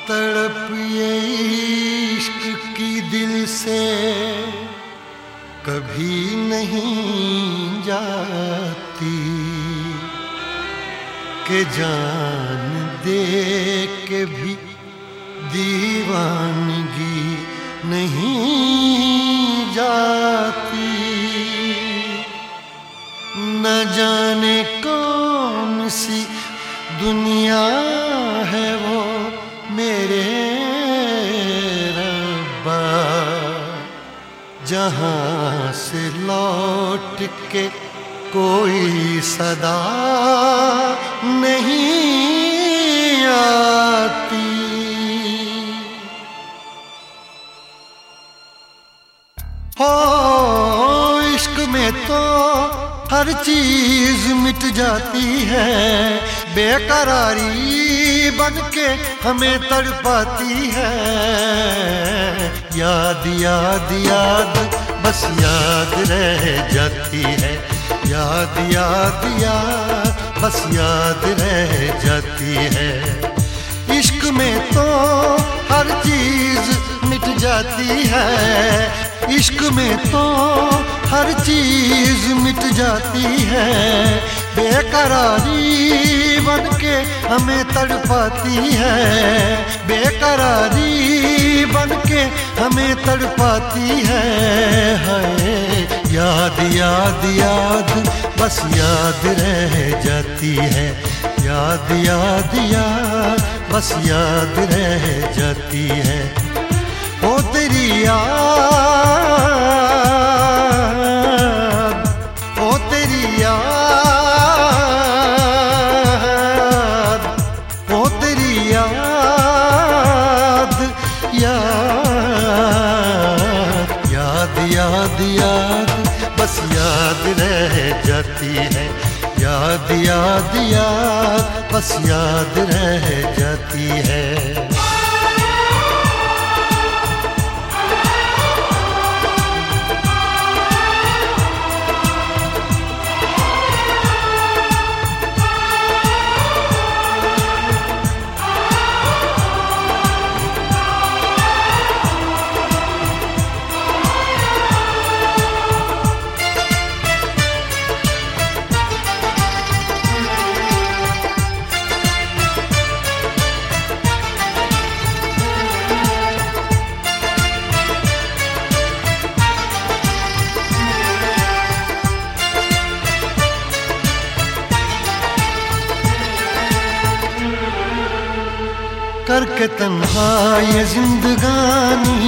तड़प ये इश्क की दिल से कभी नहीं जाती कि जान दे के भी दीवानगी नहीं जाती। न जाने कौन सी दुनिया है वो मेरे रब्बा, जहाँ से लौट के कोई सदा नहीं आती। हो इश्क में तो हर चीज मिट जाती है, बेकरारी बन के हमें तड़पाती है। याद याद याद बस याद रह जाती है, याद याद याद बस याद रह जाती है। इश्क में तो हर चीज मिट जाती है, इश्क में तो हर चीज मिट जाती है। बेकरारी बन के हमें तड़पाती है, बेकरारी बन के हमें तड़पाती है। हाय याद याद याद बस याद रह जाती है, याद याद याद बस याद रह जाती है। ओ तेरी याद, ओ तेरी याद, ओ तेरी याद, याद याद याद याद बस याद रह जाती है, याद याद याद बस याद रह जाती है। करके तन्हा ये जिंदगानी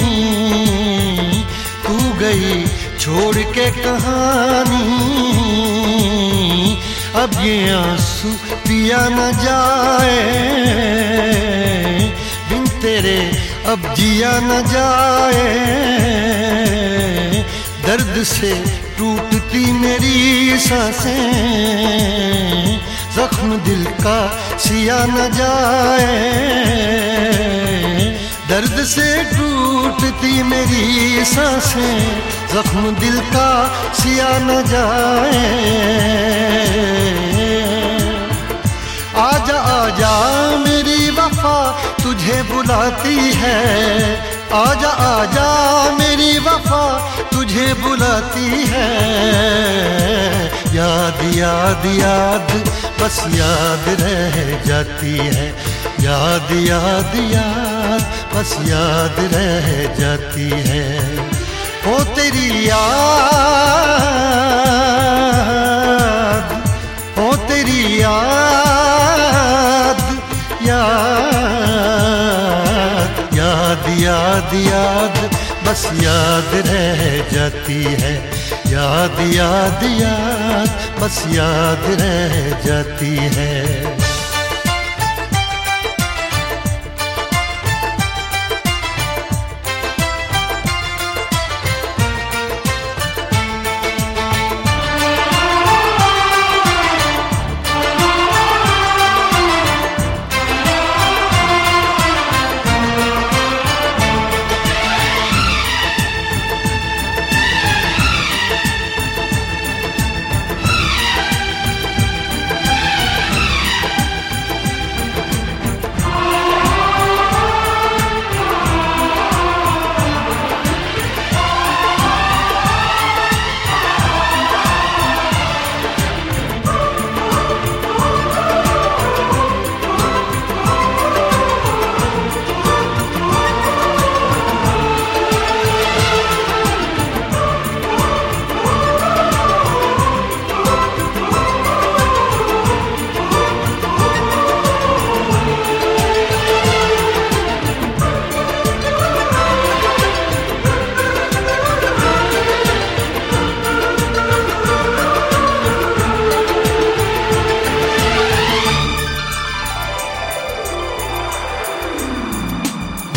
तू गई छोड़ के कहानी। अब ये आंसू पिया न जाए बिन तेरे, अब जिया न जाए। दर्द से टूटती मेरी सांसें, जख्म दिल का सिया न जाए। दर्द से टूटती मेरी सांसें, जख्म दिल का सिया न जाए। आजा आजा मेरी वफा तुझे बुलाती है, आजा आजा मेरी वफा तुझे बुलाती है। याद याद याद बस याद रह जाती है, याद याद याद बस याद रह जाती है। ओ तेरी याद, ओ तेरी याद, याद याद याद याद बस याद रह जाती है, याद याद याद बस याद रह जाती है।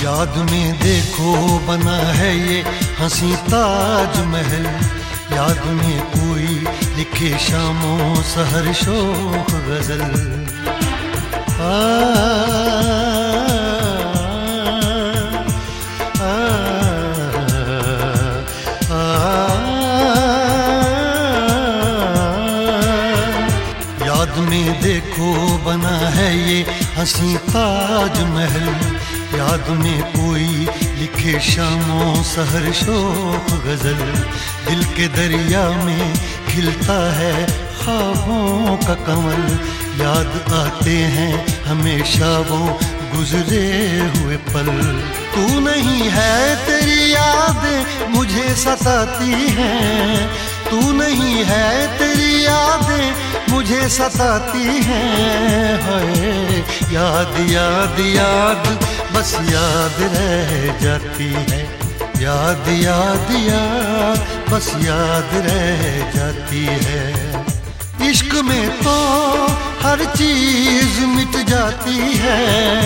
याद में देखो बना है ये हंसी ताजमहल, याद में कोई लिखे शामों सहर शोख गजल। याद में देखो बना है ये हंसी ताजमहल, याद में कोई लिखे शामों सहर शोख गजल। दिल के दरिया में खिलता है ख्वाबों का कमल, याद आते हैं हमेशा वो गुजरे हुए पल। तू नहीं है तेरी यादें मुझे सताती हैं, तू नहीं है तेरी यादें मुझे सताती हैं। हाय याद याद याद बस याद रह जाती है, याद याद याद बस याद रह जाती है। इश्क में तो हर चीज मिट जाती है,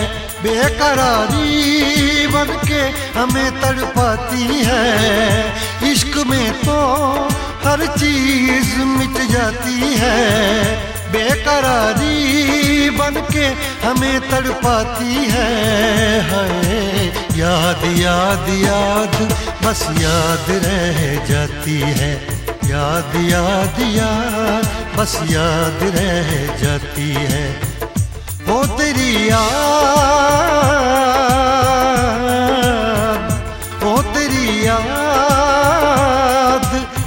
बेकरारी बन के हमें तड़पाती है। इश्क में तो हर चीज मिट जाती है, बेकरारी बन के हमें तड़पाती है। हाय याद याद याद बस याद रह जाती है, याद याद याद बस याद रह जाती है। ओ तेरी याद, ओ तेरी याद,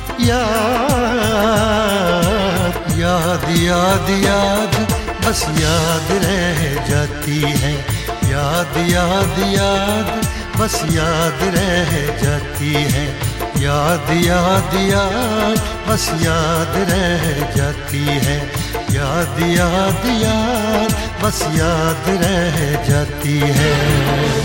याद याद याद याद बस याद रह जाती है, याद याद याद बस याद रह जाती है। याद याद याद बस याद रह जाती है, याद याद याद बस याद रह जाती है।